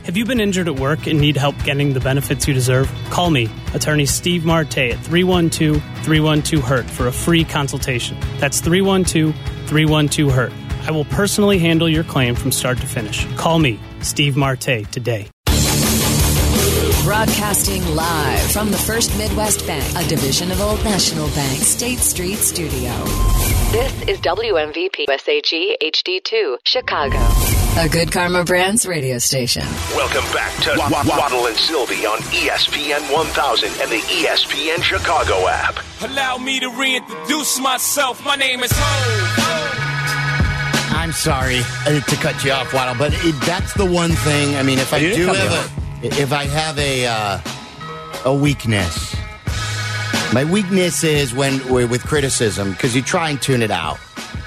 Have you been injured at work and need help getting the benefits you deserve? Call me, attorney Steve Marte at 312-312-HURT for a free consultation. That's 312-312-HURT. I will personally handle your claim from start to finish. Call me, Steve Marte, today. Broadcasting live from the First Midwest Bank, a division of Old National Bank, State Street Studio. This is WMVP SAG HD2, Chicago. A Good Karma Brands radio station. Welcome back to Waddle and Sylvie on ESPN 1000 and the ESPN Chicago app. Allow me to reintroduce myself. My name is Ho. I'm sorry to cut you off, Waddle, but that's the one thing. I mean, if I have a weakness, my weakness is when with criticism, because you try and tune it out.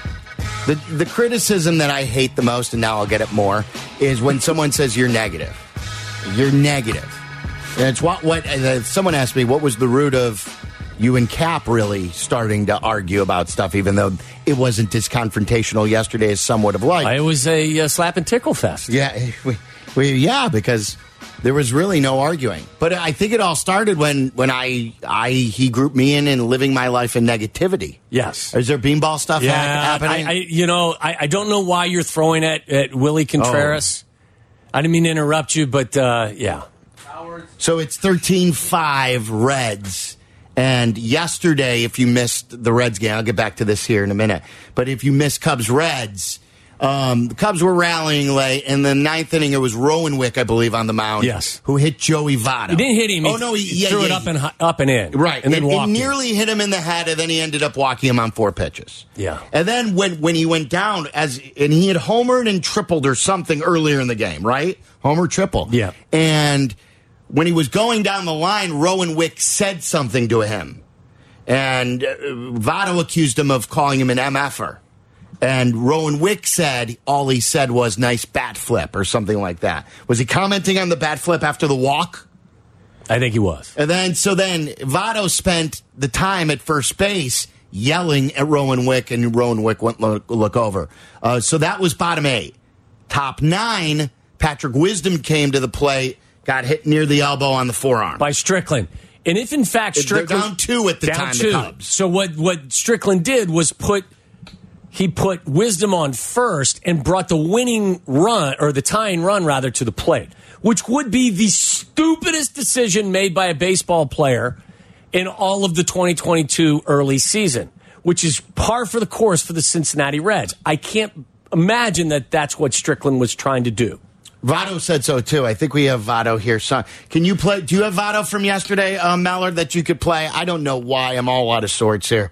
The criticism that I hate the most, and now I'll get it more, is when someone says you're negative. You're negative. And it's what someone asked me, what was the root of you and Cap really starting to argue about stuff, even though it wasn't as confrontational yesterday as some would have liked. It was a slap and tickle fest. Yeah, because there was really no arguing. But I think it all started when he grouped me in living my life in negativity. Yes. Is there beanball stuff happening? I don't know why you're throwing at Willie Contreras. I didn't mean to interrupt you, but yeah. So it's 13-5 Reds. And yesterday, if you missed the Reds game, I'll get back to this here in a minute. But if you missed Cubs-Reds, the Cubs were rallying late. In the ninth inning, it was Rowanwick, I believe, on the mound. Yes. Who hit Joey Votto. He didn't hit him. He threw it up and in. Right. And then walked. It nearly hit him in the head, and then he ended up walking him on 4 pitches. Yeah. And then when he went down, and he had homered and tripled or something earlier in the game, right? Homer, triple. Yeah. And when he was going down the line, Rowanwick said something to him. And Votto accused him of calling him an MFer. And Rowanwick said all he said was nice bat flip or something like that. Was he commenting on the bat flip after the walk? I think he was. And then Votto spent the time at first base yelling at Rowanwick, and Rowanwick went look over. So that was bottom 8. Top 9, Patrick Wisdom came to the plate, got hit near the elbow on the forearm. By Strickland. And if, in fact, Strickland... They're down 2 at the time, the Cubs. So what Strickland did was he put Wisdom on first and brought the winning run, or the tying run, rather, to the plate, which would be the stupidest decision made by a baseball player in all of the 2022 early season, which is par for the course for the Cincinnati Reds. I can't imagine that that's what Strickland was trying to do. Votto said so, too. I think we have Votto here. So, can you play? Do you have Votto from yesterday, Mallard, that you could play? I don't know why. I'm all out of sorts here.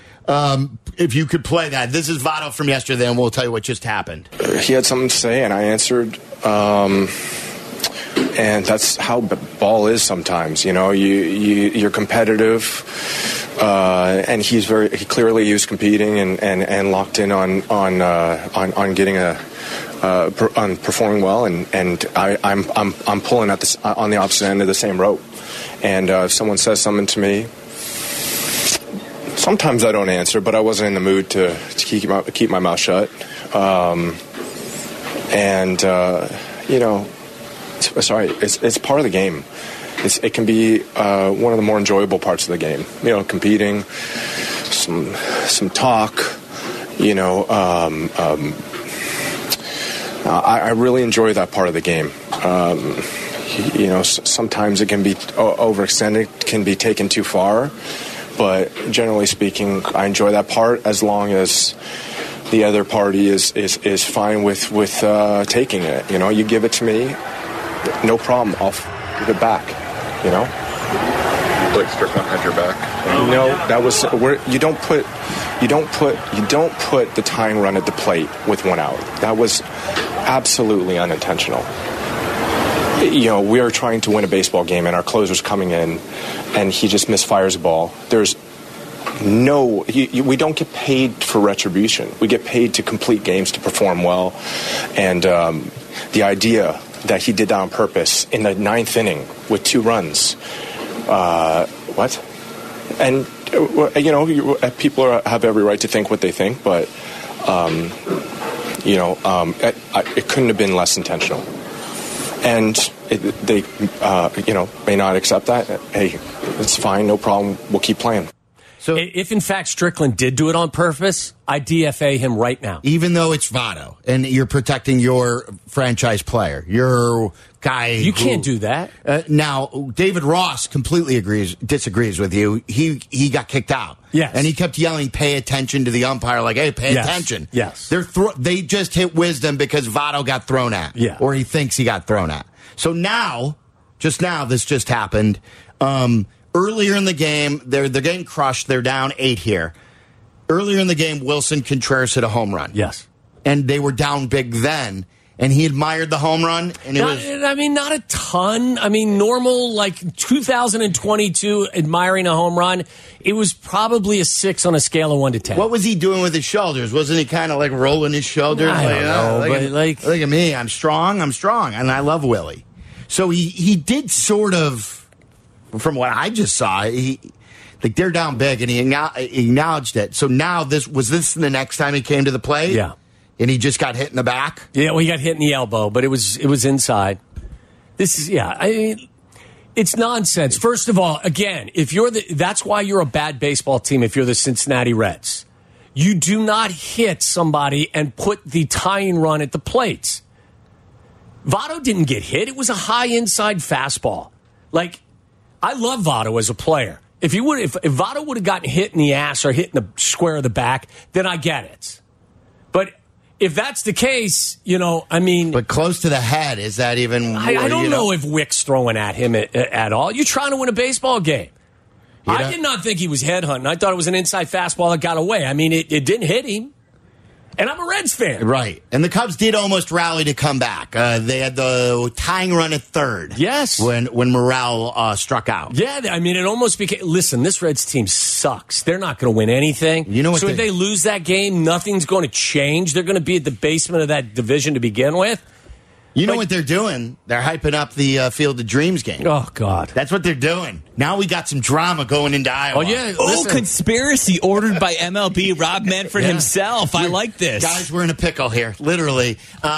If you could play that. This is Votto from yesterday, and we'll tell you what just happened. He had something to say, and I answered. And that's how ball is sometimes. You know, you're competitive, and he clearly was competing and locked in on getting on performing well, and I'm pulling at on the opposite end of the same rope. And if someone says something to me, sometimes I don't answer, but I wasn't in the mood to keep my mouth shut. Sorry, it's part of the game. It can be one of the more enjoyable parts of the game. You know, competing, some talk. You know, I really enjoy that part of the game. You know, sometimes it can be overextended, can be taken too far. But generally speaking, I enjoy that part as long as the other party is fine with taking it. You know, you give it to me, no problem. I'll give it back. You know. Blake Strickland had your back. No, that was you don't put the tying run at the plate with 1 out. That was absolutely unintentional. You know, we are trying to win a baseball game, and our closer's coming in, and he just misfires a ball. There's we don't get paid for retribution. We get paid to complete games, to perform well. And the idea that he did that on purpose in the 9th inning with 2 runs, what? And, you know, people have every right to think what they think, but, it couldn't have been less intentional. and they may not accept that. Hey, it's fine, no problem. We'll keep playing. So if, in fact, Strickland did do it on purpose, I DFA him right now. Even though it's Votto, and you're protecting your franchise player, your guy. You can't do that. Now, David Ross completely disagrees with you. He got kicked out. Yes. And he kept yelling, pay attention to the umpire, like, hey, pay attention. Yes. They just hit Wisdom because Votto got thrown at. Yeah. Or he thinks he got thrown at. So now, this just happened. Earlier in the game, they're getting crushed. They're down 8 here. Earlier in the game, Wilson Contreras hit a home run. Yes. And they were down big then. And he admired the home run. And not a ton. I mean, normal, like 2022, admiring a home run, it was probably a 6 on a scale of 1 to 10. What was he doing with his shoulders? Wasn't he kind of like rolling his shoulders? I don't know, look at me. I'm strong. And I love Willie. So he did sort of, from what I just saw, they're down big, and he acknowledged it. So now was this the next time he came to the plate? Yeah. And he just got hit in the back? Yeah, well, he got hit in the elbow, but it was inside. It's nonsense. First of all, again, that's why you're a bad baseball team if you're the Cincinnati Reds. You do not hit somebody and put the tying run at the plate. Votto didn't get hit. It was a high inside fastball. Like, I love Votto as a player. If Votto would have gotten hit in the ass or hit in the square of the back, then I get it. But if that's the case, But close to the head, is that even... I don't know if Wick's throwing at him at all. You're trying to win a baseball game. I did not think he was headhunting. I thought it was an inside fastball that got away. I mean, it didn't hit him. And I'm a Reds fan. Right. And the Cubs did almost rally to come back. They had the tying run at third. Yes. When Morel struck out. Yeah, I mean, it almost became... Listen, this Reds team sucks. They're not going to win anything. So if they lose that game, nothing's going to change. They're going to be at the basement of that division to begin with. You know what they're doing? They're hyping up the Field of Dreams game. Oh, God. That's what they're doing. Now we got some drama going into Iowa. Oh, yeah. Conspiracy ordered by MLB Rob Manfred himself. I like this. Guys, we're in a pickle here, literally.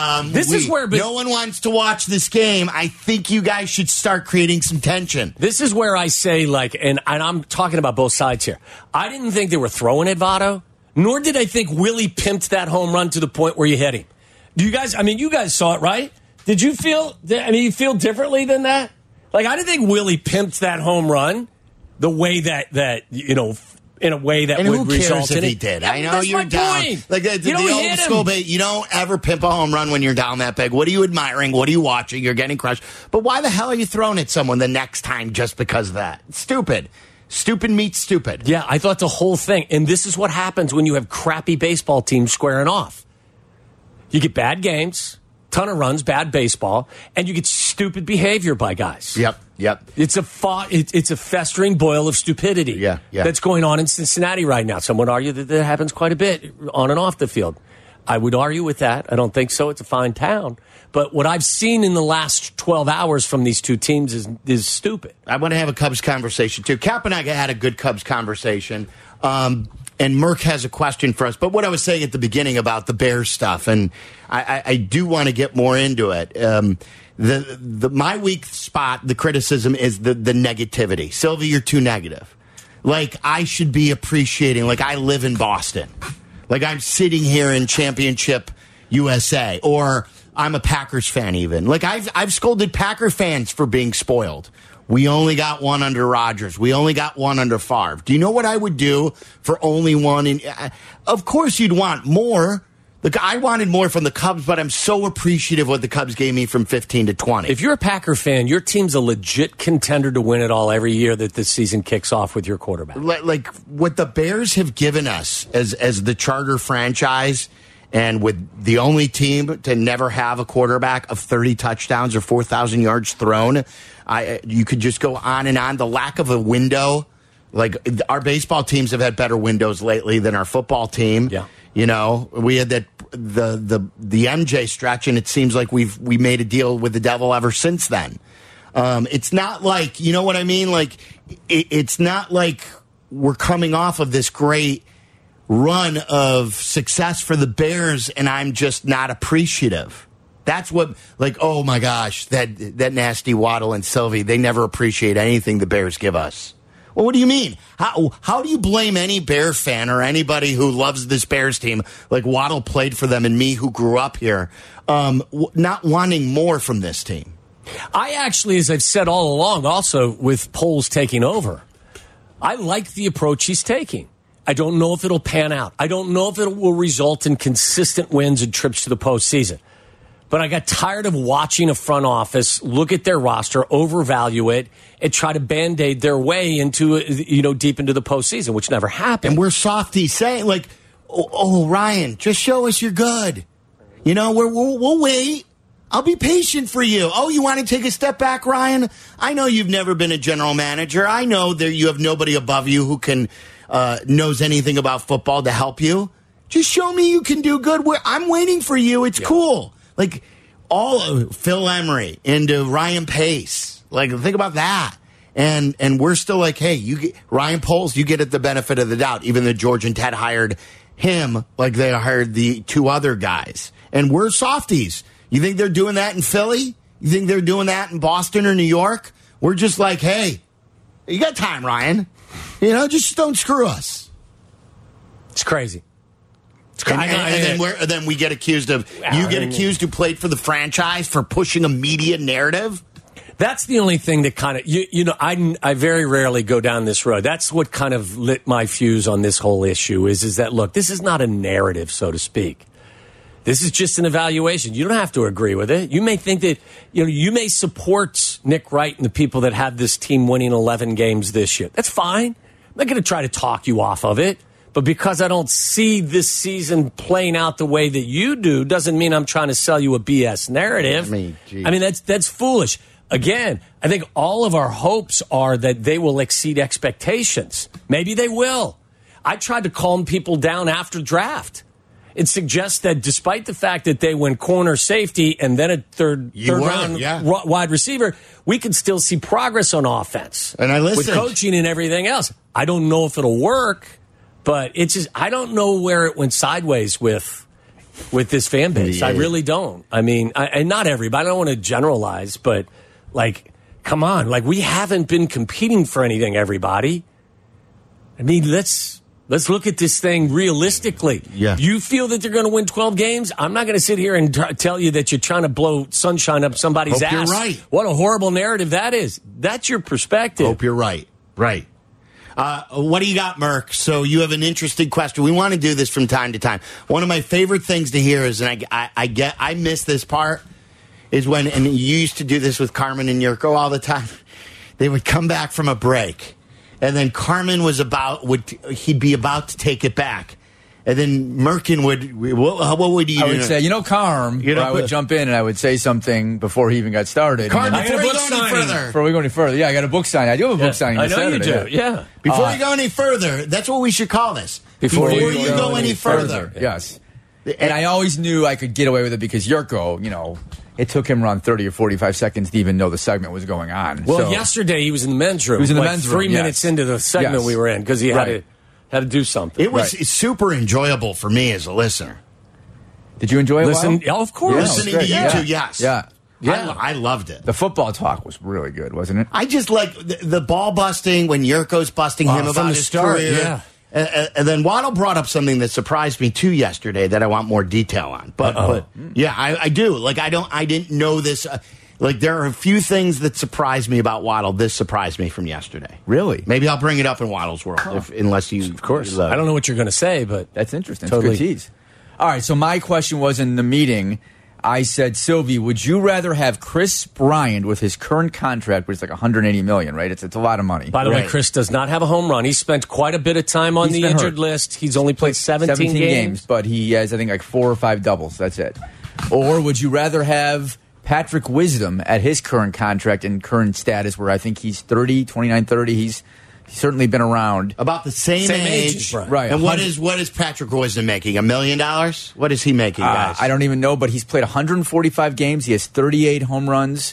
Is where... no one wants to watch this game. I think you guys should start creating some tension. This is where I say, and I'm talking about both sides here. I didn't think they were throwing at Votto, nor did I think Willie pimped that home run to the point where you hit him. You guys saw it, right? Did you feel differently than that? Like, I didn't think Willie pimped that home run the way that in a way that would result in it. He did. I know you're down. Point. Like the old school bait, you don't ever pimp a home run when you're down that big. What are you admiring? What are you watching? You're getting crushed. But why the hell are you throwing at someone the next time just because of that? It's stupid. Stupid meets stupid. Yeah, I thought the whole thing. And this is what happens when you have crappy baseball teams squaring off. You get bad games. Ton of runs, bad baseball, and you get stupid behavior by guys. Yep. It's a festering boil of stupidity. Yeah. That's going on in Cincinnati right now. Some would argue that happens quite a bit on and off the field. I would argue with that. I don't think so. It's a fine town. But what I've seen in the last 12 hours from these two teams is stupid. I want to have a Cubs conversation, too. Cap and I had a good Cubs conversation. And Merck has a question for us. But what I was saying at the beginning about the Bears stuff, and I do want to get more into it. My weak spot, the criticism, is the negativity. Sylvie, you're too negative. Like, I should be appreciating, like, I live in Boston. Like, I'm sitting here in Championship USA. Or I'm a Packers fan, even. Like, I've scolded Packer fans for being spoiled. We only got one under Rodgers. We only got one under Favre. Do you know what I would do for only one? Of course you'd want more. Look, I wanted more from the Cubs, but I'm so appreciative of what the Cubs gave me from 15 to 20. If you're a Packer fan, your team's a legit contender to win it all every year that this season kicks off with your quarterback. Like what the Bears have given us as the charter franchise, and with the only team to never have a quarterback of 30 touchdowns or 4,000 yards thrown, you could just go on and on. The lack of a window, like our baseball teams have had better windows lately than our football team. Yeah. You know, we had the MJ stretch, and it seems like we made a deal with the devil ever since then. It's not like, you know what I mean? Like, it's not like we're coming off of this great run of success for the Bears, and I'm just not appreciative. That's what, like, oh my gosh, that nasty Waddle and Sylvie, they never appreciate anything the Bears give us. Well, what do you mean? How do you blame any Bear fan or anybody who loves this Bears team, like Waddle played for them and me who grew up here, not wanting more from this team? I actually, as I've said all along, also with Poles taking over, I like the approach he's taking. I don't know if it'll pan out. I don't know if it will result in consistent wins and trips to the postseason. But I got tired of watching a front office look at their roster, overvalue it, and try to Band-Aid their way into, deep into the postseason, which never happened. And we're softies saying, like, oh, Ryan, just show us you're good. We'll wait. I'll be patient for you. Oh, you want to take a step back, Ryan? I know you've never been a general manager. I know that you have nobody above you who can knows anything about football to help you. Just show me you can do good. I'm waiting for you. It's cool. Like, all of Phil Emery into Ryan Pace. Like, think about that. And we're still like, hey, Ryan Poles, you get the benefit of the doubt, even though George and Ted hired him like they hired the two other guys. And we're softies. You think they're doing that in Philly? You think they're doing that in Boston or New York? We're just like, hey, you got time, Ryan. Just don't screw us. It's crazy. And then we get accused of, you get accused who played for the franchise for pushing a media narrative? That's the only thing that kind of, I very rarely go down this road. That's what kind of lit my fuse on this whole issue is that, look, this is not a narrative, so to speak. This is just an evaluation. You don't have to agree with it. You may think that, you may support Nick Wright and the people that have this team winning 11 games this year. That's fine. I'm not going to try to talk you off of it. But because I don't see this season playing out the way that you do, doesn't mean I'm trying to sell you a BS narrative. I mean, that's foolish. Again, I think all of our hopes are that they will exceed expectations. Maybe they will. I tried to calm people down after draft. It suggests that despite the fact that they went corner, safety, and then a third round wide receiver, we can still see progress on offense. And I listened. With coaching and everything else. I don't know if it'll work. But it's just, I don't know where it went sideways with this fan base. Yeah. I really don't. I mean, and not everybody. I don't want to generalize, but like, come on. Like, we haven't been competing for anything, everybody. I mean, let's look at this thing realistically. Yeah. You feel that they're going to win 12 games? I'm not going to sit here and tell you that you're trying to blow sunshine up somebody's ass. Hope you're right. What a horrible narrative that is. That's your perspective. Hope you're right. Right. What do you got, Merck? So you have an interesting question. We want to do this from time to time. One of my favorite things to hear is, and I miss this part, is when, and you used to do this with Carmen and Yurko all the time, they would come back from a break, and then Carmen he'd be about to take it back. And then Merkin what would you do? I would say, Carm, I would jump in and I would say something before he even got started. Carm, before we go any further. I got a book signing. I do have a book signing. I know you do, yeah. Before you go any further, that's what we should call this. Before you go any further. Yes. And I always knew I could get away with it because Yurko, it took him around 30 or 45 seconds to even know the segment was going on. Well, yesterday he was in the men's room. He was in the men's room. 3 minutes into the segment we were in because he had to do something. It was super enjoyable for me as a listener. Did you enjoy it? Yeah, of course. Listening to you two, yes. Yeah. I loved it. The football talk was really good, wasn't it? I just like the ball busting when Yurko's busting him about his career. Yeah. And then Waddle brought up something that surprised me too yesterday that I want more detail on. But yeah, I do. Like I didn't know this. Like, there are a few things that surprised me about Waddle. This surprised me from yesterday. Really? Maybe I'll bring it up in Waddle's world, unless you... Of course. I don't know what you're going to say, but... That's interesting. Totally. It's a good tease. All right, so my question was in the meeting, I said, Sylvie, would you rather have Chris Bryant with his current contract, which is like $180 million, right? It's a lot of money. By the way, Chris does not have a home run. He spent quite a bit of time on the injured list. He's only played 17 games. But he has, I think, like 4 or 5 doubles. That's it. Or would you rather have Patrick Wisdom at his current contract and current status, where I think he's 29, 30. He's certainly been around. About the same age. Right. And what is Patrick Wisdom making? $1 million? What is he making, guys? I don't even know, but he's played 145 games. He has 38 home runs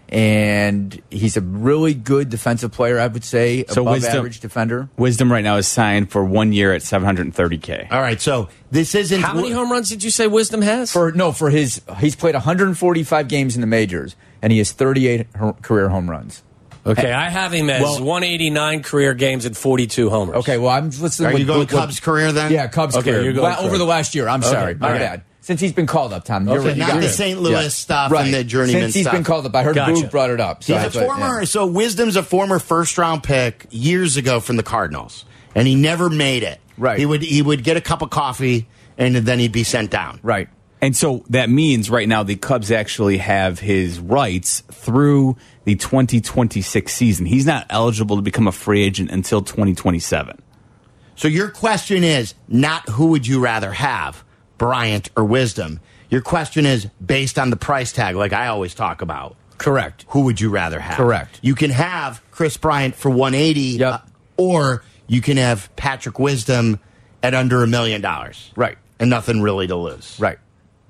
and he's a really good defensive player, I would say, above average defender. Wisdom right now is signed for 1 year at $730K. All right, so this isn't... How many home runs did you say Wisdom has? He's played 145 games in the majors, and he has 38 career home runs. Okay, I have him as 189 career games and 42 homers. Okay, well, I'm listening. Are you going Cubs career then? Yeah, Cubs career. You're going over the last year. I'm sorry. My bad. Since he's been called up, Tom. Okay, not the St. Louis stuff and the journeyman Since he's stuff. been called up. I heard Boog brought it up. So He's a former... So Wisdom's a former first-round pick years ago from the Cardinals, and he never made it. Right. He would get a cup of coffee, and then he'd be sent down. Right. And so that means right now the Cubs actually have his rights through the 2026 season. He's not eligible to become a free agent until 2027. So your question is not who would you rather have, Bryant or Wisdom. Your question is based on the price tag, like I always talk about. Correct. Who would you rather have? Correct. You can have Chris Bryant for $180, or you can have Patrick Wisdom at under $1 million. Right. And nothing really to lose. Right.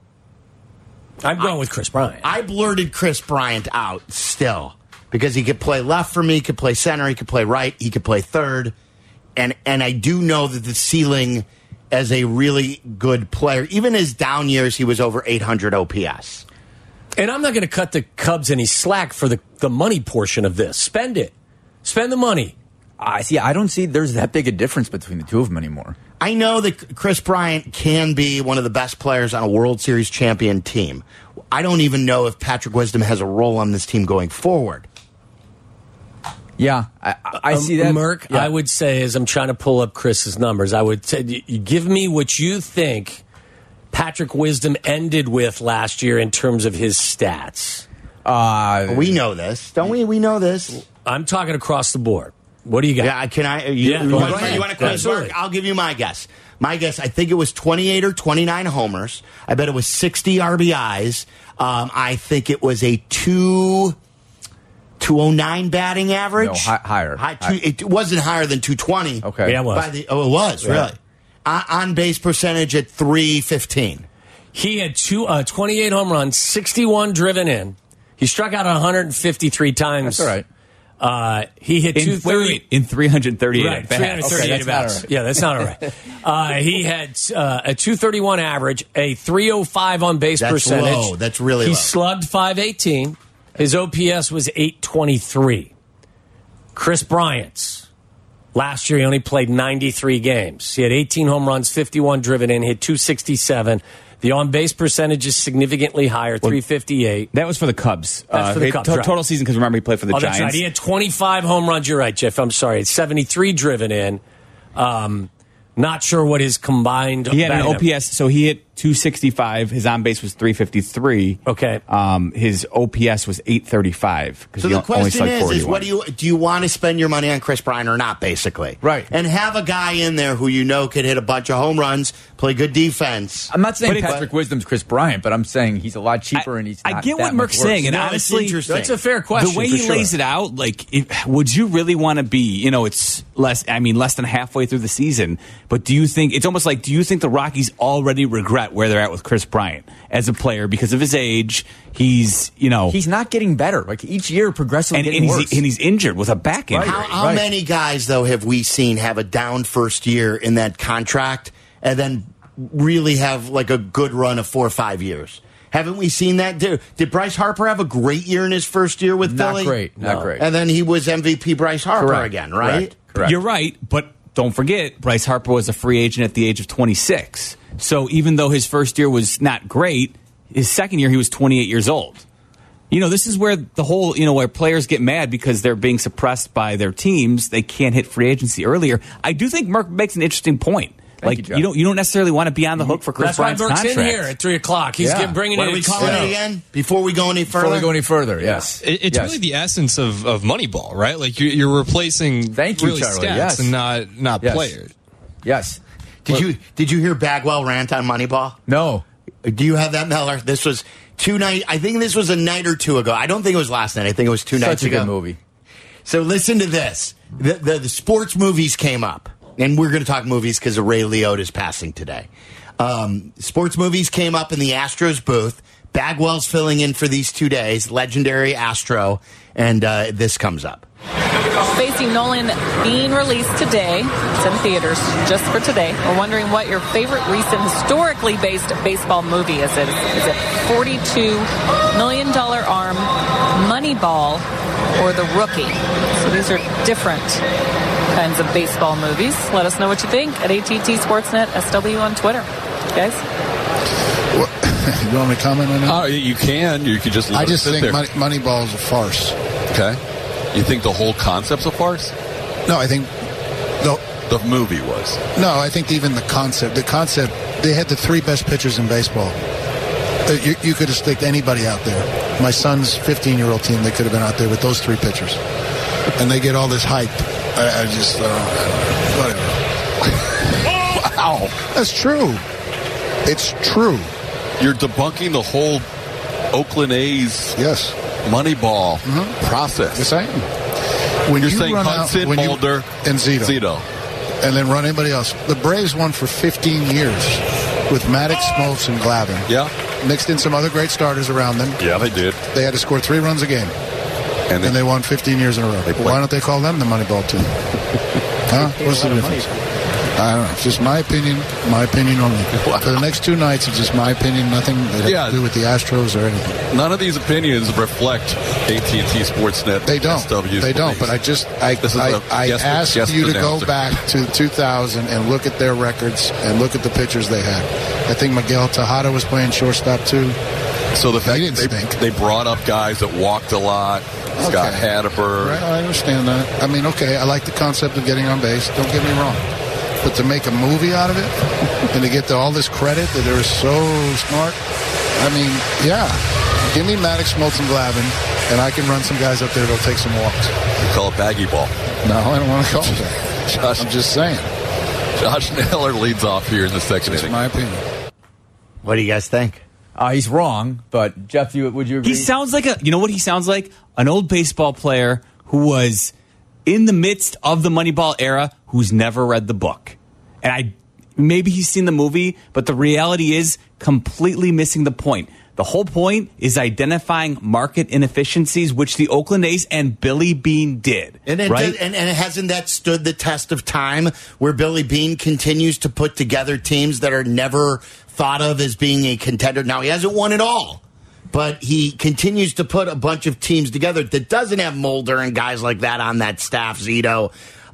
I'm going with Chris Bryant. I blurted Chris Bryant out still because he could play left for me, he could play center, he could play right, he could play third. And I do know that the ceiling as a really good player, even his down years, he was over 800 OPS. And I'm not going to cut the Cubs any slack for the money portion of this. Spend it. Spend the money. I don't see there's that big a difference between the two of them anymore. I know that Chris Bryant can be one of the best players on a World Series champion team. I don't even know if Patrick Wisdom has a role on this team going forward. Yeah, I see that. Merck, I would say, as I'm trying to pull up Chris's numbers, I would say, you give me what you think Patrick Wisdom ended with last year in terms of his stats. We know this, don't we? We know this. I'm talking across the board. What do you got? Yeah, can I? You want to quiz Mark? I'll give you my guess. My guess, I think it was 28 or 29 homers. I bet it was 60 RBIs. I think it was a 209 batting average. No, higher. It wasn't higher than 220. Okay. Yeah, it was. It was, really. On base percentage at 315. He had 28 home runs, 61 driven in. He struck out 153 times. That's all right. He hit 230 in 338 right, at bats. 338 at bats. Yeah, that's not all right. He had a 231 average, a 305 on base percentage. Low. That's really low. He slugged 518. His OPS was 823. Chris Bryant's last year he only played 93 games. He had 18 home runs, 51 driven in, hit 267. The on-base percentage is significantly higher, 358. That was for the Cubs. That's for the Cubs, right. Total season, because remember he played for the Giants. That's right. He had 25 home runs. You're right, Jeff. I'm sorry. It's 73 driven in. Not sure what his combined... He had an OPS, so he hit 265. His on-base was 353. Okay. His OPS was 835. So the question is what do you want to spend your money on Chris Bryant or not, basically? Right. And have a guy in there who you know could hit a bunch of home runs, play good defense. I'm not saying Patrick Wisdom's Chris Bryant, but I'm saying he's a lot cheaper and he's not I get that what Merck's saying, and No, it's honestly, interesting. That's a fair question. the way he lays it out, like, would you really want to be, it's less than halfway through the season, but do you think, it's almost like, do you think the Rockies already regret where they're at with Chris Bryant as a player because of his age? He's not getting better. Like each year, progressively getting worse. And he's injured with a back injury. How many guys, though, have we seen have a down first year in that contract and then really have like a good run of 4 or 5 years? Haven't we seen that? Did Bryce Harper have a great year in his first year with Philly? Not great. And then he was MVP Bryce Harper again, right? Correct. You're right, but don't forget, Bryce Harper was a free agent at the age of 26. So even though his first year was not great, his second year he was 28 years old. This is where the whole, where players get mad because they're being suppressed by their teams. They can't hit free agency earlier. I do think Merck makes an interesting point. Thank you, you don't necessarily want to be on the hook for Chris Bryant's contract. contract. That's why Merck's in here at 3 o'clock. He's bringing What in. are we calling it again? Before we go any further? Yes. It's really the essence of Moneyball, right? Like you're replacing Charlie. stats and not players. Yes. Did you hear Bagwell rant on Moneyball? No. Do you have that, Miller? This was I think this was a night or two ago. I don't think it was last night. I think it was 2 nights ago. Such a good movie. So listen to this. The sports movies came up. And we're going to talk movies because of Ray Liotta's passing today. Sports movies came up in the Astros booth. Bagwell's filling in for these 2 days, legendary Astro, and this comes up. Facing Nolan being released today. It's in theaters just for today. We're wondering what your favorite recent historically based baseball movie is. Is it $42 Million Arm, Moneyball, or The Rookie? So these are different kinds of baseball movies. Let us know what you think at ATT Sportsnet SW on Twitter. Guys? You want me to comment on that? Oh, you can. You can just let I it just sit think there. Moneyball is a farce. Okay. You think the whole concept's a farce? No, I think the movie was. No, I think even the concept, they had the 3 best pitchers in baseball. You could have sticked anybody out there. My son's 15-year-old team, they could have been out there with those 3 pitchers. And they get all this hype. I just, whatever. Wow. That's true. It's true. You're debunking the whole Oakland A's Moneyball process. Yes, I am. When you're you saying run Hudson, out, Mulder, and Zito. And then run anybody else. The Braves won for 15 years with Maddox, Smoltz, and Glavine. Yeah. Mixed in some other great starters around them. Yeah, they did. They had to score 3 runs a game. And they won 15 years in a row. Why don't they call them the Moneyball team? Huh? What's the difference? I don't know. It's just my opinion only. For the next 2 nights, it's just my opinion. Nothing that has to do with the Astros or anything. None of these opinions reflect AT&T Sportsnet. They don't. SW's They don't. But I asked you to go back to 2000 and look at their records and look at the pitchers they had. I think Miguel Tejada was playing shortstop too. So the fact they brought up guys that walked a lot. Scott Hatteberg. Right, I understand that. I mean, okay, I like the concept of getting on base. Don't get me wrong. But to make a movie out of it and to get all this credit that they're so smart, I mean, yeah. Give me Maddox, Smoltz, and Glavine, and I can run some guys up there that'll take some walks. You call it baggy ball. No, I don't want to call it that. I'm just saying. Josh Naylor leads off here in the second inning. That's my opinion. What do you guys think? He's wrong, but Jeff, would you agree? He sounds like you know what he sounds like? An old baseball player who was in the midst of the Moneyball era who's never read the book. And maybe he's seen the movie, but the reality is completely missing the point. The whole point is identifying market inefficiencies, which the Oakland A's and Billy Beane did. And hasn't that stood the test of time where Billy Beane continues to put together teams that are never thought of as being a contender? Now, he hasn't won it all, but he continues to put a bunch of teams together that doesn't have Mulder and guys like that on that staff, Zito.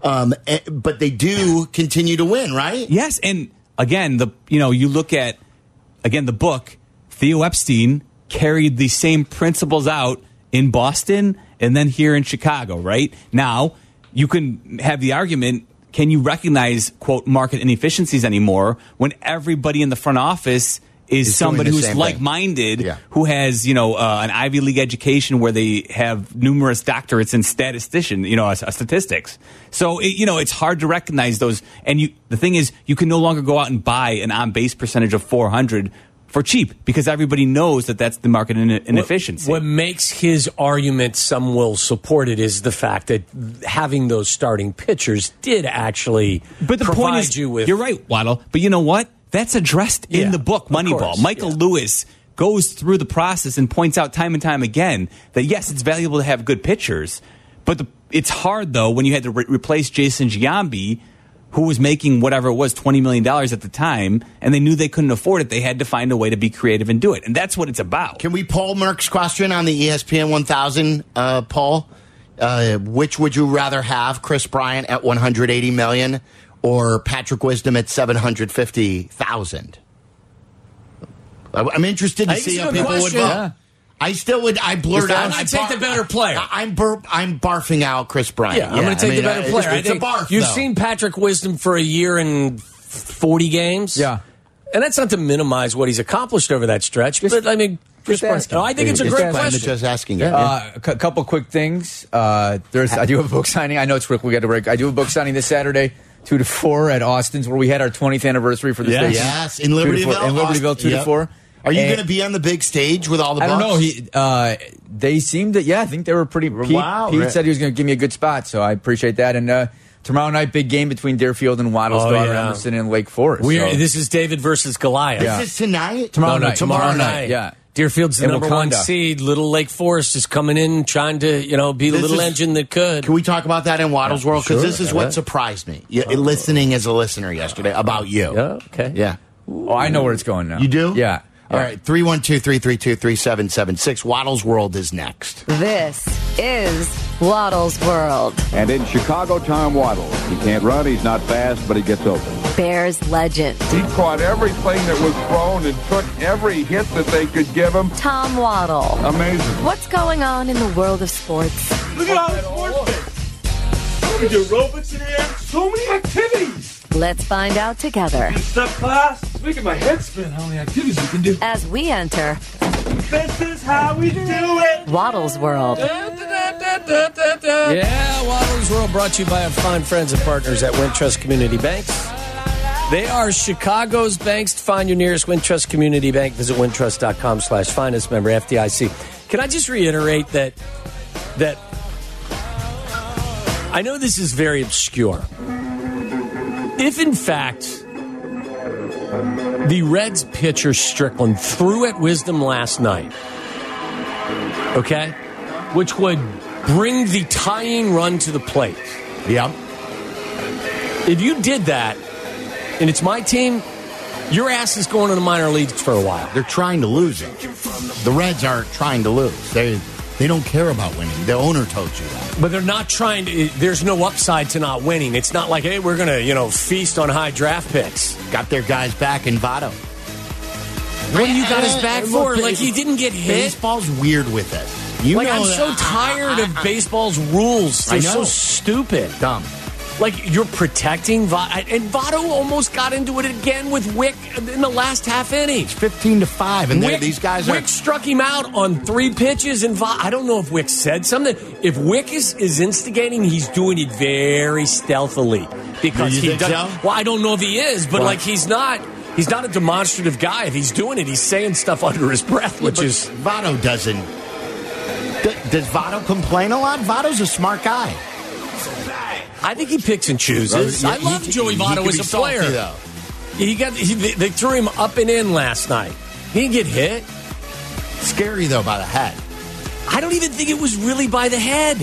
But they do continue to win, right? Yes, and again, you look at the book. Theo Epstein carried the same principles out in Boston and then here in Chicago, right? Now, you can have the argument, can you recognize, quote, market inefficiencies anymore when everybody in the front office is somebody who's like-minded, who has, an Ivy League education where they have numerous doctorates in statistics. So, it's hard to recognize those. And the thing is, you can no longer go out and buy an on-base percentage of 400 for cheap because everybody knows that that's the market inefficiency. What makes his argument, some will support it, is the fact that having those starting pitchers did actually provide you with... You're right, Waddle. But you know what? That's addressed in the book, Moneyball. Michael Lewis goes through the process and points out time and time again that, yes, it's valuable to have good pitchers, but it's hard, though, when you had to replace Jason Giambi, who was making whatever it was, $20 million at the time, and they knew they couldn't afford it. They had to find a way to be creative and do it. And that's what it's about. Can we poll Merck's question on the ESPN 1000 poll? Which would you rather have, Chris Bryant at $180 million or Patrick Wisdom at $750,000? I'm interested to see how people would vote. Yeah. I still would. I blurt out. I'm going to take the better player. I'm barfing out Chris Bryant. Yeah, I'm going to take the better player. It's a barf. You've seen Patrick Wisdom for a year and 40 games. Yeah, and that's not to minimize what he's accomplished over that stretch. But I mean, Chris Bryant. I think it's a great question. Just asking. A couple quick things. I do have a book signing. I know it's quick. We got to break. I do have a book signing this Saturday. 2 to 4 at Austin's, where we had our 20th anniversary for the station. Yes, in Libertyville. In Libertyville, 2 to 4. Are you going to be on the big stage with all the Bucks? I don't know. They seemed that, I think they were pretty... Pete said he was going to give me a good spot, so I appreciate that. And tomorrow night, big game between Deerfield and Waddlesdorf, Emerson and Lake Forest. This is David versus Goliath. This is tonight? Tomorrow night. Tomorrow night. Yeah. Deerfield's the And number one Wakanda. seed. Little Lake Forest is coming in, trying to, be the little engine that could. Can we talk about that in Waddle's World? Because sure. this is what surprised me. Listening as a listener yesterday about you. Yeah, okay. Yeah. Oh, I know where it's going now. You do? Yeah. All right. 312-332-3776. Waddle's World is next. This is Waddle's World. And in Chicago, Tom Waddle. He can't run, he's not fast, but he gets open. Bears legend. He caught everything that was thrown and took every hit that they could give him. Tom Waddle. Amazing. What's going on in the world of sports? Look at all the sports. We do aerobics in here. So many activities. Let's find out together. Step class. Making my head spin how many activities we can do. As we enter This is how we do it. Waddle's World. Yeah, Waddle's World brought to you by our fine friends and partners at Wintrust Community Banks. They are Chicago's banks. To find your nearest Wintrust Community Bank, visit wintrust.com/finance, member FDIC. Can I just reiterate that I know this is very obscure. If, in fact, the Reds pitcher Strickland threw at Wisdom last night, okay, which would bring the tying run to the plate. Yep. If you did that, and it's my team, your ass is going to the minor leagues for a while. They're trying to lose it. The Reds aren't trying to lose. They don't care about winning. The owner told you that. But they're not trying to. There's no upside to not winning. It's not like, hey, we're going to, feast on high draft picks. Got their guys back in Votto. What do you got his back for? Like, he didn't get hit? Baseball's weird with it. I'm so tired of baseball's rules. They're so stupid. Dumb. Like, you're protecting Votto. And Votto almost got into it again with Wick in the last half inning. 15-5, and these guys are... Wick struck him out on 3 pitches, and I don't know if Wick said something. If Wick is instigating, he's doing it very stealthily. Because you think so? Well, I don't know if he is, but he's not a demonstrative guy. If he's doing it, he's saying stuff under his breath, which is... Votto doesn't... Does Votto complain a lot? Votto's a smart guy. I think he picks and chooses. I love Joey Votto as a player. They threw him up and in last night. He didn't get hit. Scary, though, by the head. I don't even think it was really by the head.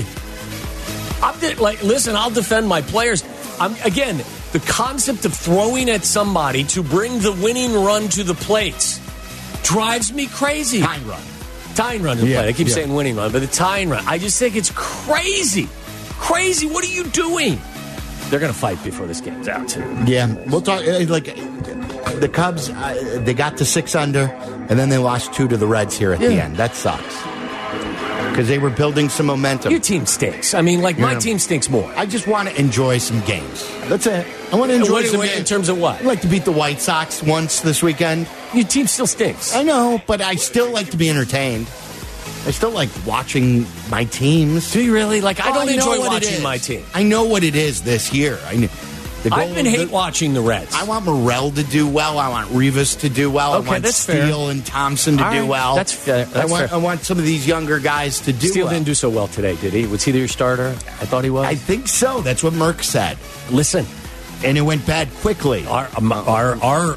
Listen, I'll defend my players. Again, the concept of throwing at somebody to bring the winning run to the plates drives me crazy. Tying run to the plate. I keep saying winning run, but the tying run. I just think it's crazy. Crazy. What are you doing? They're going to fight before this game's out, too. Yeah. We'll talk. The Cubs, they got to 6 under, and then they lost 2 to the Reds here at the end. That sucks. Because they were building some momentum. Your team stinks. I mean, my team stinks more. I just want to enjoy some games. That's it. I want to enjoy some games. In terms of what? I'd like to beat the White Sox once this weekend. Your team still stinks. I know, but I still like to be entertained. I still like watching my teams. Do you really? I don't enjoy watching my team. I know what it is this year. I've been hate watching the Reds. I want Morel to do well. I want Rivas to do well. Okay, I want Steele and Thompson to do well. That's fair. I want some of these younger guys to do well. Steele didn't do so well today, did he? Was he your starter? I thought he was. I think so. That's what Merck said. Listen. And it went bad quickly. Our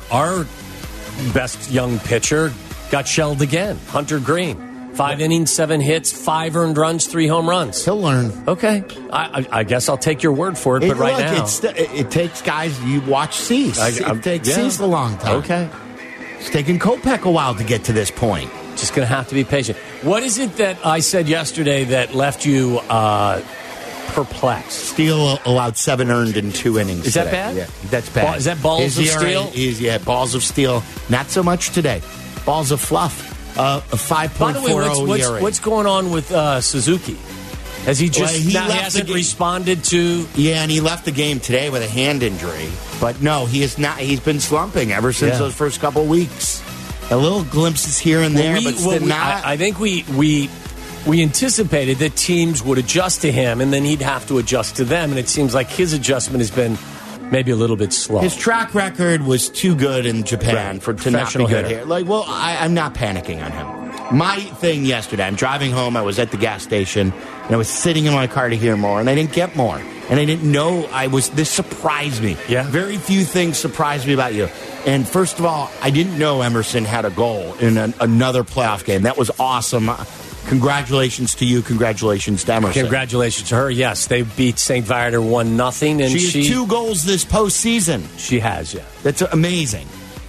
best young pitcher got shelled again. Hunter Green. 5 innings, 7 hits, 5 earned runs, 3 home runs. He'll learn. Okay. I guess I'll take your word for it, but right now... It takes guys... You watch Cease. It takes Cease a long time. Okay. It's taken Kopech a while to get to this point. Just going to have to be patient. What is it that I said yesterday that left you perplexed? Steele allowed 7 earned in 2 innings Is today. That bad? Yeah, that's bad. Is that balls of steel? Balls of steel. Not so much today. Balls of fluff. A 5.40 By the way, what's going on with Suzuki? Has he just he hasn't responded to? Yeah, and he left the game today with a hand injury. But no, he is not. He's been slumping ever since those first couple of weeks. A little glimpses here and there, but still not. I think we anticipated that teams would adjust to him, and then he'd have to adjust to them. And it seems like his adjustment has been maybe a little bit slow. His track record was too good in Japan to not be good hitter. here. I'm not panicking on him. My thing yesterday, I'm driving home, I was at the gas station, and I was sitting in my car to hear more, and I didn't get more. And I didn't know this surprised me. Yeah. Very few things surprised me about you. And first of all, I didn't know Emerson had a goal in another playoff game. That was awesome. Congratulations to you. Congratulations to Emerson. Congratulations to her. Yes, they beat St. Viator 1-0. And she has 2 goals this postseason. She has, yeah. That's amazing.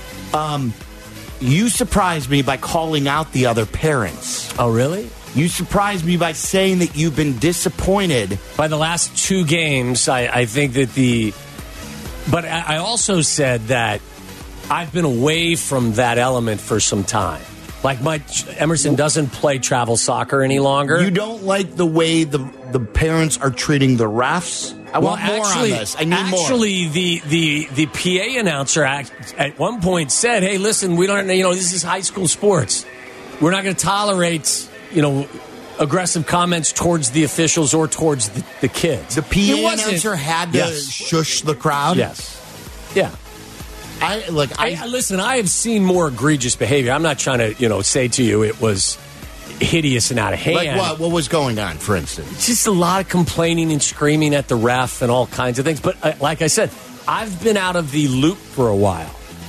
You surprised me by calling out the other parents. Oh, really? You surprised me by saying that you've been disappointed. By the last 2 games, I think that But I also said that I've been away from that element for some time. Like Emerson doesn't play travel soccer any longer. You don't like the way the parents are treating the refs? I want more on this. I need more. Actually, the PA announcer at one point said, "Hey, listen, we don't. This is high school sports. We're not going to tolerate aggressive comments towards the officials or towards the kids." The PA announcer had to shush the crowd. Yes. Yeah. Listen, I have seen more egregious behavior. I'm not trying to, say to you it was hideous and out of hand. Like what? What was going on, for instance? Just a lot of complaining and screaming at the ref and all kinds of things. But like I said, I've been out of the loop for a while.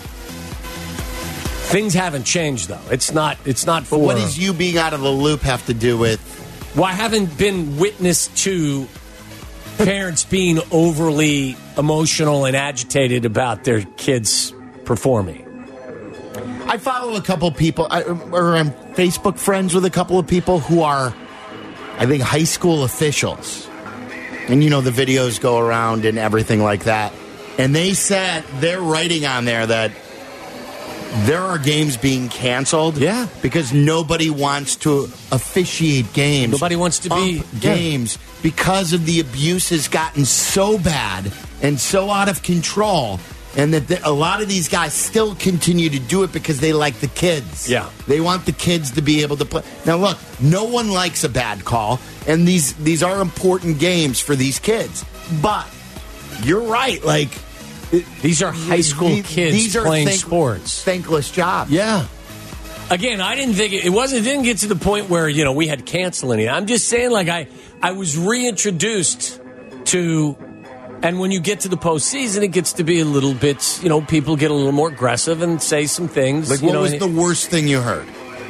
Things haven't changed, though. It's not for... But what does you being out of the loop have to do with... Well, I haven't been witness to parents being overly emotional and agitated about their kids performing. I follow a couple people, or I'm Facebook friends with a couple of people who are, I think, high school officials. And, the videos go around and everything like that. And they said, they're writing on there that there are games being canceled. Yeah. Because nobody wants to officiate games. Nobody wants to be games because of the abuse has gotten so bad and so out of control. And that a lot of these guys still continue to do it because they like the kids. Yeah. They want the kids to be able to play. Now, look, no one likes a bad call. And these are important games for these kids. But you're right. Like, these are high school kids playing sports. Thankless jobs. Yeah. Again, I didn't think it didn't get to the point where, we had canceling it. I'm just saying, like, I was reintroduced to, and when you get to the postseason, it gets to be a little bit, people get a little more aggressive and say some things. Like, what was the worst thing you heard?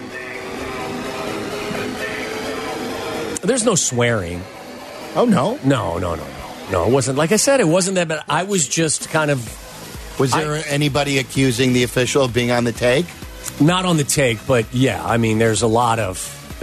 There's no swearing. Oh, no? No, it wasn't. Like I said, it wasn't that bad. I was just kind of... Was there anybody accusing the official of being on the take? Not on the take, but yeah. I mean, there's a lot of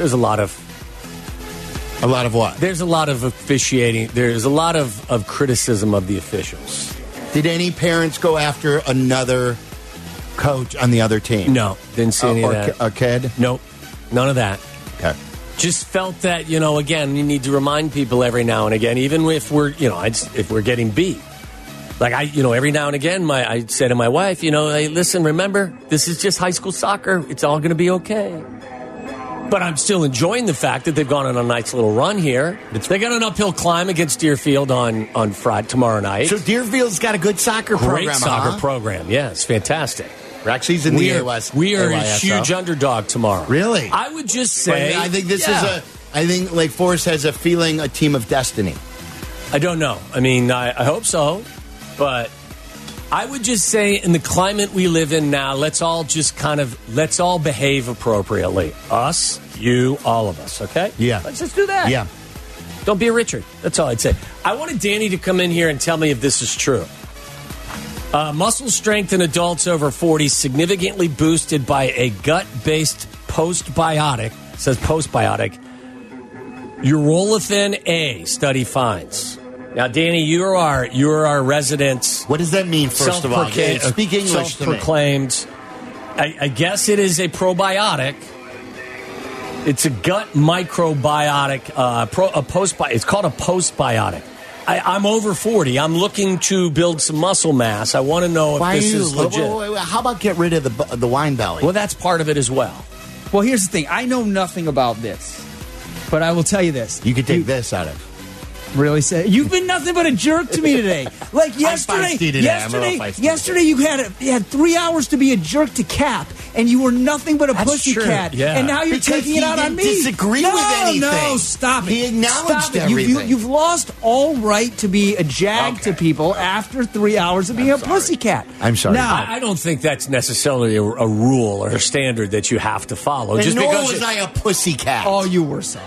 A lot of what? There's a lot of officiating. There's a lot of criticism of the officials. Did any parents go after another coach on the other team? No, didn't see any of that. A kid? Nope, none of that. Okay. Just felt that, again, you need to remind people every now and again, even if we're, if we're getting beat. Like, every now and again, I say to my wife, hey, listen, remember, this is just high school soccer. It's all going to be okay. But I'm still enjoying the fact that they've gone on a nice little run here. They got an uphill climb against Deerfield on Friday, tomorrow night. So Deerfield's got a good soccer program, Great soccer program, yeah. It's fantastic. Rexy's in the AYS. We are a huge underdog tomorrow. Really? I would just say... I think I think Lake Forest has a team of destiny. I don't know. I mean, I hope so. But I would just say in the climate we live in now, let's all behave appropriately. Us, you, all of us, okay? Yeah. Let's just do that. Yeah. Don't be a Richard. That's all I'd say. I wanted Danny to come in here and tell me if this is true. Muscle strength in adults over 40 significantly boosted by a gut-based postbiotic, says postbiotic, urolithin A, study finds. Now, Danny, you're our resident. What does that mean, first of all? Speak English to me. Self-proclaimed. I guess it is a probiotic. It's a gut microbiotic, it's called a postbiotic. I'm over 40. I'm looking to build some muscle mass. I want to know if this is legit. Wait. How about get rid of the wine belly? Well, that's part of it as well. Well, here's the thing. I know nothing about this, but I will tell you this. You could take this out of it. Really say you've been nothing but a jerk to me today. Like yesterday, you had 3 hours to be a jerk to Cap, and you were nothing but a That's pussycat. true, yeah. And now you're Because taking it out he on me. didn't disagree with anything. No, stop it. He acknowledged Stop it. everything. You've lost all right to be a jag to people after 3 hours of being a pussycat. I'm sorry. Now, I don't think that's necessarily a rule or a standard that you have to follow. And Just nor because was I a pussycat. oh, you were soft.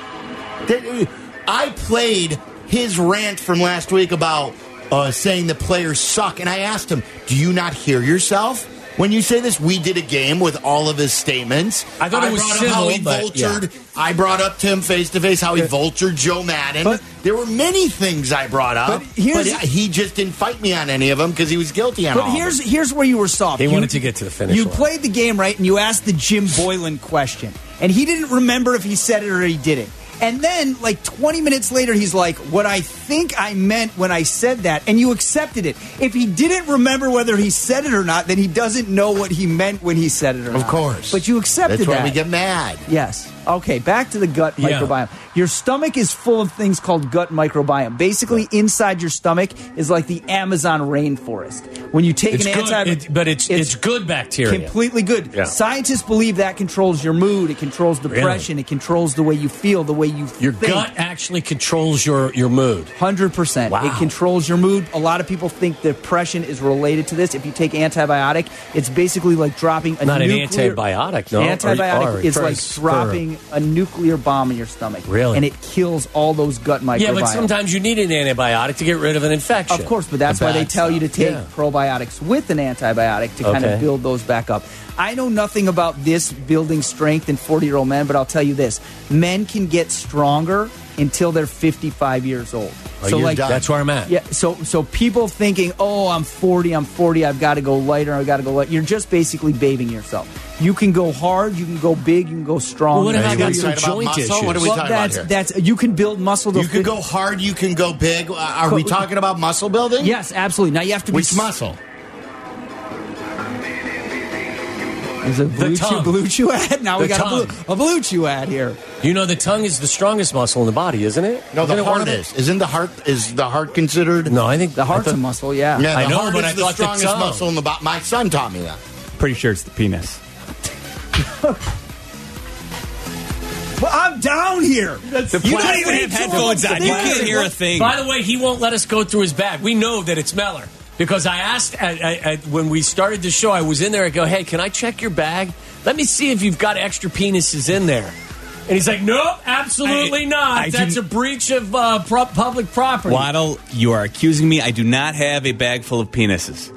I played his rant from last week about saying the players suck, and I asked him, do you not hear yourself? When you say this, we did a game with all of his statements. I thought it was brought civil, up how he but, vultured. I brought up to him face-to-face how he vultured Joe Madden. But- there were many things I brought up, But here's- but he just didn't fight me on any of them because he was guilty on all But of them. here's where you were soft. He You- wanted to get to the finish You line. played the game right, and you asked the Jim Boylan question, and he didn't remember if he said it or he didn't. And then, like 20 minutes later, he's like, "What I think I meant when I said that," and you accepted it. If he didn't remember whether he said it or not, then he doesn't know what he meant when he said it or not. Of course. But you accepted That's that. why we get mad. Yes. Okay, back to the gut Yeah. microbiome. Your stomach is full of things called gut microbiome. Basically, inside your stomach is like the Amazon rainforest. When you take It's an good, antibiotic, but it's good bacteria. completely good. Yeah. Scientists believe that controls your mood, it controls depression, it controls the way you feel, the way you Your think. gut actually controls your mood. 100%. Wow. It controls your mood. A lot of people think depression is related to this. If you take antibiotic, it's basically like dropping a Not an nuclear... antibiotic, no. Antibiotic is like Christ, dropping a nuclear bomb in your stomach. Really? And it kills all those gut microbiome. Yeah, but sometimes you need an antibiotic to get rid of an infection. Of course, but that's The why they bad tell you to stuff. take Yeah. probiotics with an antibiotic to kind Okay. of build those back up. I know nothing about this building strength in 40-year-old men, but I'll tell you this. Men can get stronger until they're 55 years old. Oh, you're done. That's where I'm at. Yeah, so people thinking, oh, I'm 40, I've got to go lighter, I've got to go lighter. You're just basically bathing yourself. You can go hard, you can go big, you can go strong. Well, what if Are I you got talking some about joint muscle? issues? What are we talking about here? That's you can build muscle. You can go hard, you can go big. Are we talking about muscle building? Yes, absolutely. Now you have to be. Which muscle? Is it The tongue. Blue Chew ad? Now we The got tongue. a Blue Chew ad here. You know the tongue is the strongest muscle in the body, isn't it? No, Isn't the it one heart of them? is. Isn't the heart? Is the heart considered? No, I think The heart's a muscle, yeah. Yeah, the I know, heart but is I the thought the strongest tongue. muscle in the body. My son taught me that. Pretty sure it's the penis. Well, I'm down here. You don't even have headphones on. You can't hear a thing. By the way, he won't let us go through his bag. We know that it's Meller because I asked when we started the show. I was in there. I go, "Hey, can I check your bag? Let me see if you've got extra penises in there." And he's like, "Nope, absolutely not. That's a breach of public property." Waddle, you are accusing me. I do not have a bag full of penises.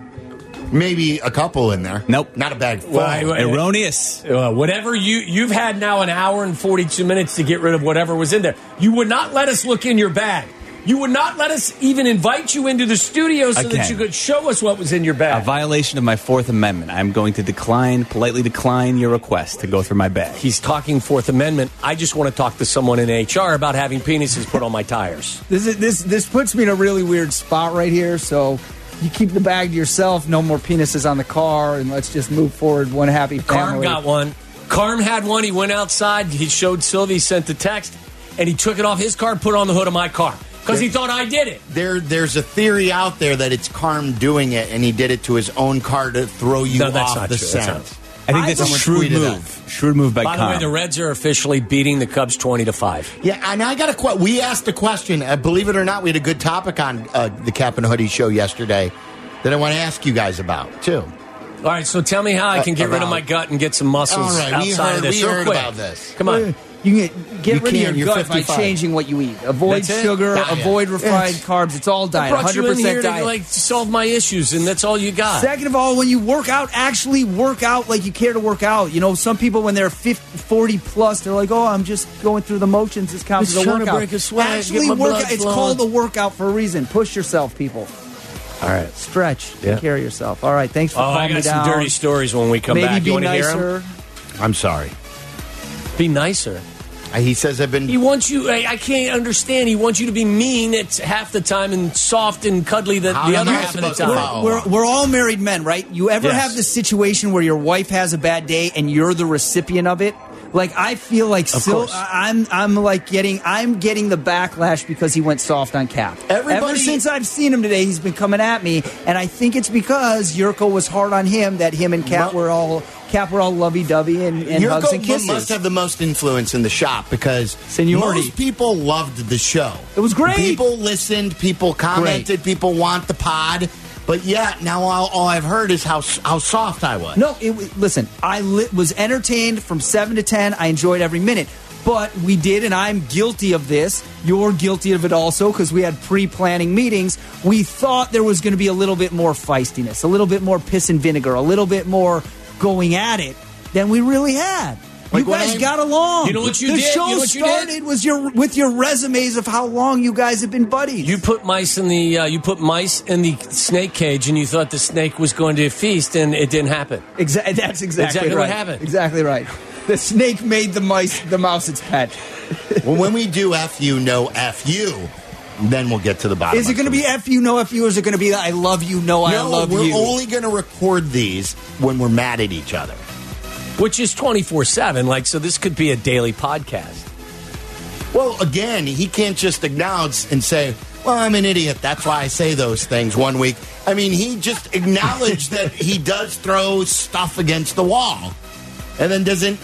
Maybe a couple in there. Nope. Not a bag full. Well, Erroneous. Whatever you've had now an hour and 42 minutes to get rid of whatever was in there. You would not let us look in your bag. You would not let us even invite you into the studio so that Again. you could show us what was in your A bag. violation of my Fourth Amendment. I'm going to politely decline your request to go through my bag. He's talking Fourth Amendment. I just want to talk to someone in HR about having penises put on my tires. This puts me in a really weird spot right here. So you keep the bag to yourself. No more penises on the car, and let's just move forward. One happy Carm family. got one. Carm had one. He went outside. He showed Sylvie, sent the text, and he took it off his car, put it on the hood of my car because he thought I did it. There's a theory out there that it's Carm doing it, and he did it to his own car to throw you No, that's off not the true. That's scent. not- I think that's a Someone shrewd tweeted move. Shrewd move by By the way, Carm. the Reds are officially beating the Cubs 20-5. Yeah, and I got a we asked a question. Believe it or not, we had a good topic on the Cap and Hoodie show yesterday that I want to ask you guys about too. All right, so tell me how I can get rid of my gut and get some muscles All right, outside of this. we real heard quick. about this. Come on. You can get You rid can, of you're your gut by 55. changing what you eat. Avoid That's it? sugar, Diet. avoid refined Yes. carbs. It's all I diet. brought you in 100% here to diet. like solve my issues, and that's all you got. Second of all, when you work out, actually work out like you care to work out. You know, some people when they're 40 plus, they're like, "Oh, I'm just going through the motions. This counts Just as a trying to workout." break a sweat, Actually, get my work blood out. It's flowing. called a workout for a reason. Push yourself, people. All right. Stretch. Yeah. Take care of yourself. All right. Thanks for Oh, I calming me got some down. dirty stories when we come Maybe back. be You want to hear nicer. them? I'm sorry. Be nicer. He says I've been. He wants you. I can't understand. He wants you to be mean at half the time and soft and cuddly the How other am I half of the supposed to time. follow? We're all married men, right? You ever Yes. have the situation where your wife has a bad day and you're the recipient of it? Like I feel like course. I'm getting the backlash because he went soft on Cap. Everybody- Ever since I've seen him today, he's been coming at me, and I think it's because Yurko was hard on him that him and Cap were all Cap, we're all lovey-dovey and hugs and kisses. Must have the most influence in the shop because Seniority. most people loved the show. It was great. People listened, people commented, people want the pod. But yeah, now all I've heard is how soft I was. No, listen, I was entertained from 7 to 10. I enjoyed every minute. But we did, and I'm guilty of this. You're guilty of it also because we had pre-planning meetings. We thought there was going to be a little bit more feistiness, a little bit more piss and vinegar, a little bit more going at it than we really had. You guys got along. You know what you did? The show you know started with your resumes of how long you guys have been buddies. You put mice in the snake cage, and you thought the snake was going to feast, and it didn't happen. That's exactly right. What happened. Exactly right. The snake made the mouse its pet. Well, when we do F you, no F you, then we'll get to the bottom. Is it going to be F you, no F you, or is it going to be I love you, no I love you? We're only going to record these when we're mad at each other. Which is 24/7, so this could be a daily podcast. Well, again, he can't just acknowledge and say, well, I'm an idiot. That's why I say those things one week. I mean, he just acknowledged that he does throw stuff against the wall and then doesn't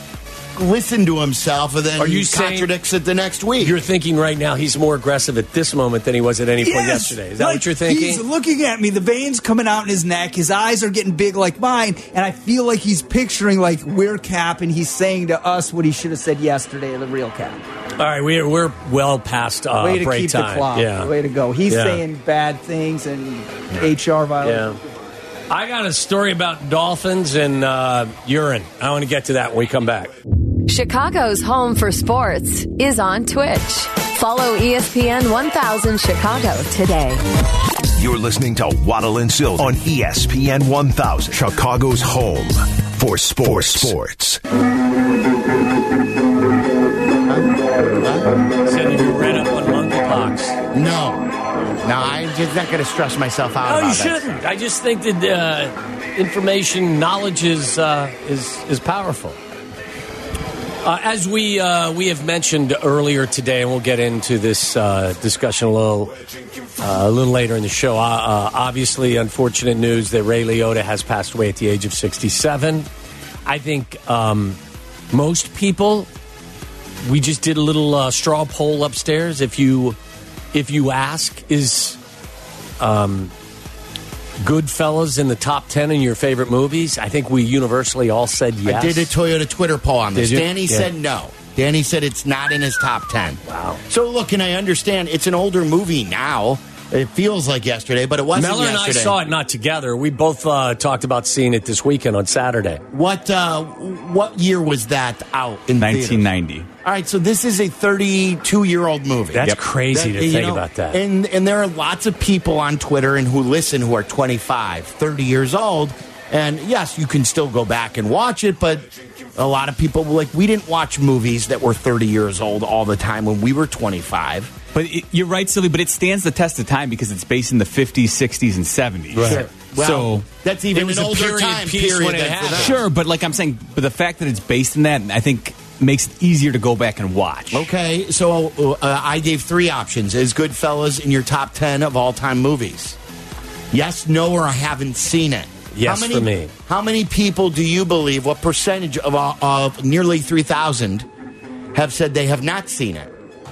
listen to himself, and then he contradicts it the next week. You're thinking right now he's more aggressive at this moment than he was at any point yesterday. Is that what you're thinking? He's looking at me, the veins coming out in his neck, his eyes are getting big like mine, and I feel like he's picturing we're Cap, and he's saying to us what he should have said yesterday to the real Cap. All right, we're well past way to break keep time. The clock. Yeah. Way to go. He's saying bad things and HR violations. Yeah. I got a story about dolphins and urine. I want to get to that when we come back. Chicago's home for sports is on Twitch. Follow ESPN 1000 Chicago today. You're listening to Waddle and Silva on ESPN 1000, Chicago's home for sports. Said you read up on monkeypox. No, I'm just not going to stress myself out about you shouldn't. I just think that information, knowledge is powerful. As we have mentioned earlier today, and we'll get into this discussion a little later in the show. Obviously, unfortunate news that Ray Liotta has passed away at the age of 67. I think most people, we just did a little straw poll upstairs. If you ask, is Goodfellas in the top 10 in your favorite movies? I think we universally all said yes. I did a Toyota Twitter poll on this. Danny Yeah. said no. Danny said it's not in his top 10. Wow. So, look, and I understand it's an older movie now. It feels like yesterday, but it wasn't Mellor yesterday. and I saw it not together. We both talked about seeing it this weekend on Saturday. What year was that out in 1990. theaters? All right, so this is a 32-year-old movie. That's crazy to think about that. And there are lots of people on Twitter and who listen who are 25, 30 years old. And yes, you can still go back and watch it, but a lot of people, we didn't watch movies that were 30 years old all the time when we were 25. But you're right, Silly, but it stands the test of time because it's based in the 50s, 60s, and 70s. Right. Sure. Well, so that's even it was an a older period time piece period when it than for happened. them. Sure, but I'm saying, but the fact that it's based in that, I think, makes it easier to go back and watch. Okay, so I gave 3 options. Is Goodfellas in your top 10 of all-time movies? Yes, no, or I haven't seen it. Yes, for me. How many people do you believe, what percentage of nearly 3,000 have said they have not seen it?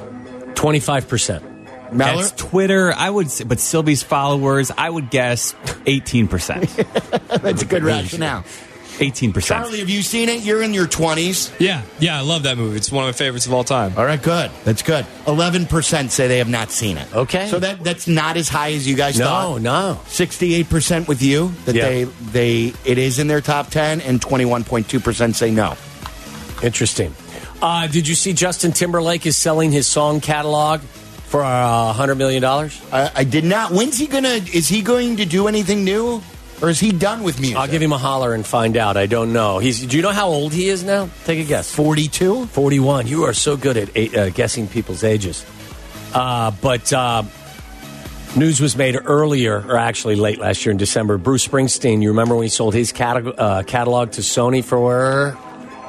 25%. Mellor? That's Twitter. I would say, but Sylvie's followers, I would guess 18%. That's a good rationale. 18%. Charlie, have you seen it? You're in your 20s. Yeah, I love that movie. It's one of my favorites of all time. All right, good. That's good. 11% say they have not seen it. Okay. So that's not as high as you guys thought? No. 68% with you that it is in their top 10, and 21.2% say no. Interesting. Did you see Justin Timberlake is selling his song catalog for $100 million? I did not. Is he going to do anything new? Or is he done with music? I'll give him a holler and find out. I don't know. Do you know how old he is now? Take a guess. 42? 41. You are so good at guessing people's ages. But news was made earlier, or actually late last year in December. Bruce Springsteen, you remember when he sold his catalog to Sony for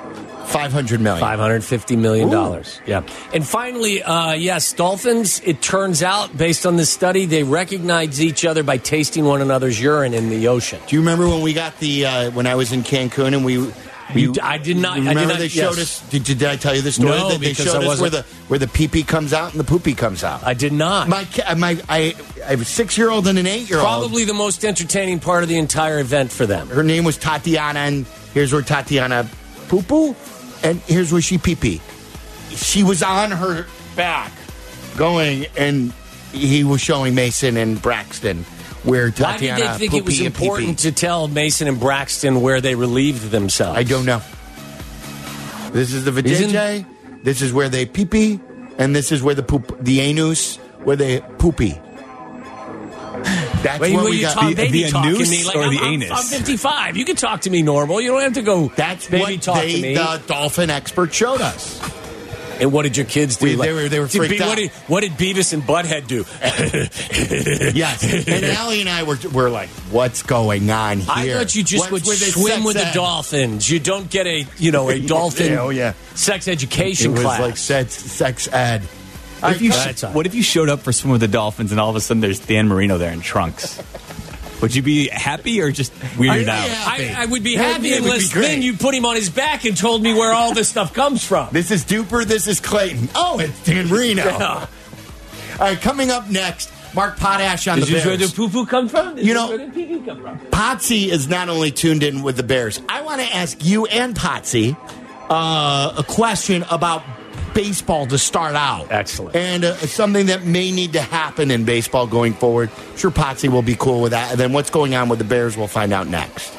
$500 million. $550 million. Yeah. And finally, yes, dolphins, it turns out, based on this study, they recognize each other by tasting one another's urine in the ocean. Do you remember when we got the, when I was in Cancun and I did not. Remember they showed us? Did I tell you the story? No, that they because showed I us where the pee-pee comes out and the poopy comes out. I did not. I have a 6-year-old and an 8-year-old. Probably the most entertaining part of the entire event for them. Her name was Tatiana, and here's where Tatiana poo-poo, and here's where she pee-pee. She was on her back going, and he was showing Mason and Braxton where Tatiana. Why did they think it was important to tell Mason and Braxton where they relieved themselves? I don't know. This is the vajayjay. This is where they pee-pee, and this is where the anus, where they poopy. That's what we got. The anus me like, or the I'm anus? 55. You can talk to me normal. You don't have to go. That's baby what talk to me. The dolphin expert showed us. And what did your kids do? They were freaked out. What did Beavis and Butthead do? Yes. And Allie and I were like, what's going on here? I thought you just would swim with the dolphins. You don't get a dolphin sex education class. It was like sex ed. What if you showed up for Swim with the Dolphins and all of a sudden there's Dan Marino there in trunks? Would you be happy or just weirded out? I would be happy unless then you put him on his back and told me where all this stuff comes from. This is Duper, this is Clayton. Oh, it's Dan Marino. All right, coming up next, Mark Potash on the Bears. This is where the poo-poo come from? This is where the pee-pee come from? Potsy is not only tuned in with the Bears. I want to ask you and Potsy a question about baseball to start out. Excellent. And something that may need to happen in baseball going forward. I'm sure Potsy will be cool with that. And then what's going on with the Bears, we'll find out next.